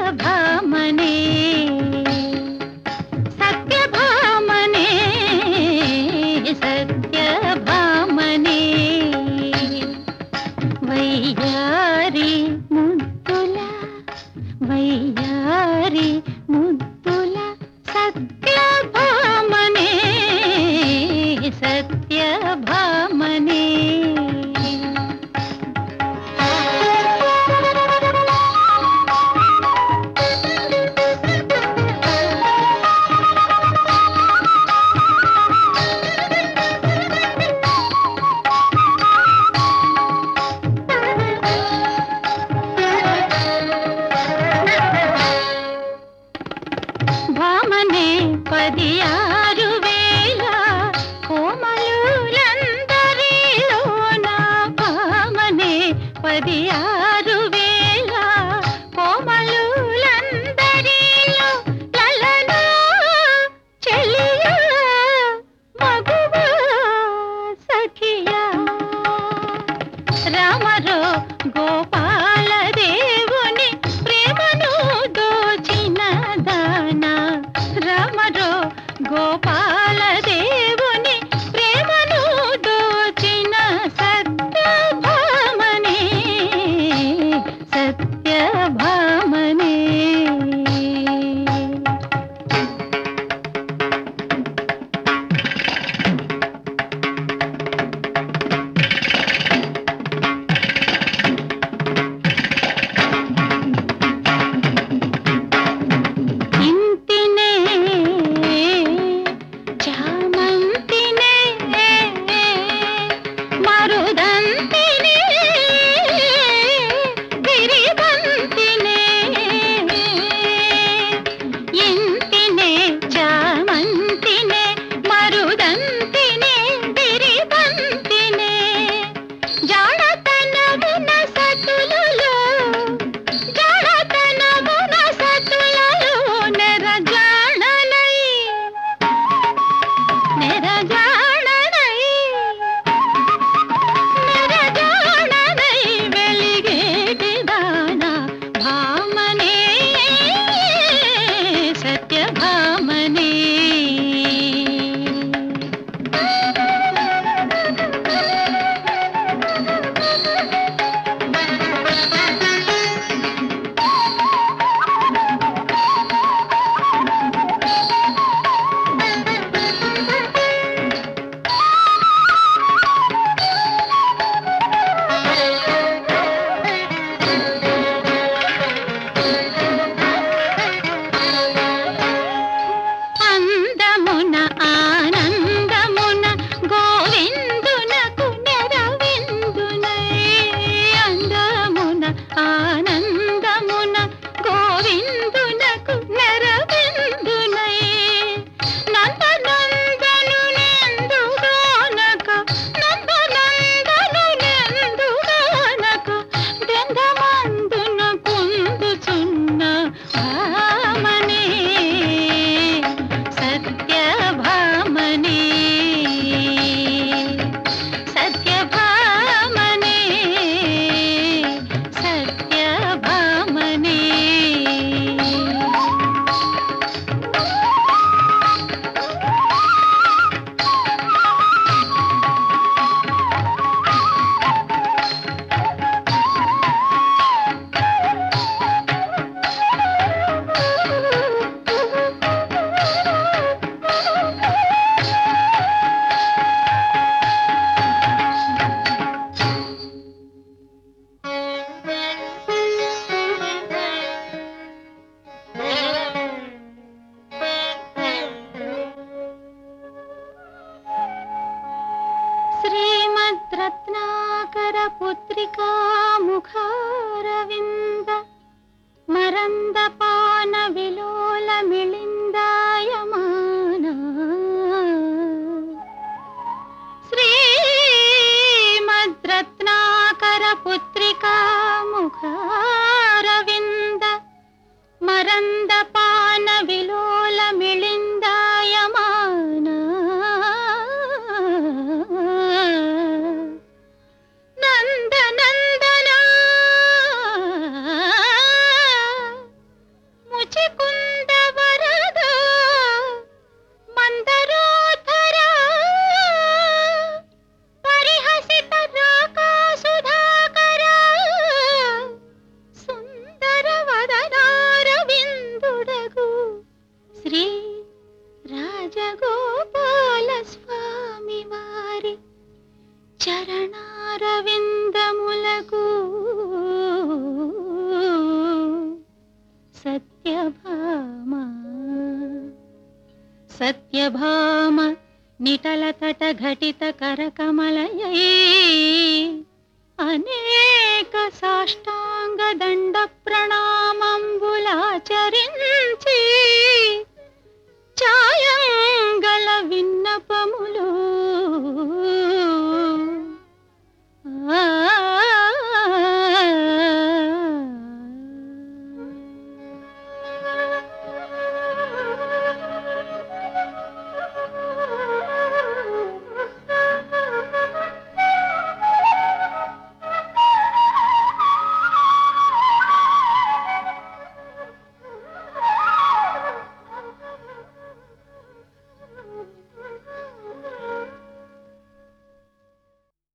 సత్యభామనే సత్యభామనే సత్యభామనే వయ్యారి ముద్దుల వయ్యారి ముద్దుల సత్యభామనే సత్యభామనే భామనే 16,000 కోమలులందరిలోన భామనే 16,000 కోమలులందరిలో లలనా చెలియా మగువా సఖియా రామరో గోపాల దేవుని ప్రేమను దోచిన దానా రామరో గోపాల దేవుని ప్రేమను దోచిన సత్యభామనే సత్యభామనే ఇంతినే చామంతినే మరుదంతినే గిరిబంతినే ఇంతినే చామంతినే మరుదంతినే గిరిబంతినే జాడతనమున సతులలో జాడతనమున సతులలో నెరజాడనై నెరజాడనై నెరజాడనై వెలిగేటి దానా భామనే సత్యభామనే అందమున ఆనందమున గోవిందునకు నెరవిందునై అందమున ఆనందమున గోవిందునకు నెరవిందునై నందనందనులెందుగానక నందనందనులెందుగానక బృందమందున కుందుచున్న భామనే సత్యభామనే సత్యభామనే సత్యభామనే శ్రీమద్రత్నాకర పుత్రికా ముఖారవింద మరందపాన విలోల మిళిందాయమాన శ్రీమద్రత్నాకర పుత్రికా ముఖారవింద మరందపాన విలోల మిళిందాయమాన నందనందన సత్యభామ సత్యభామ నిటలతట ఘటిత కరకమలయై అనేక సాష్టాంగ దండ ప్రణామంబులాచరి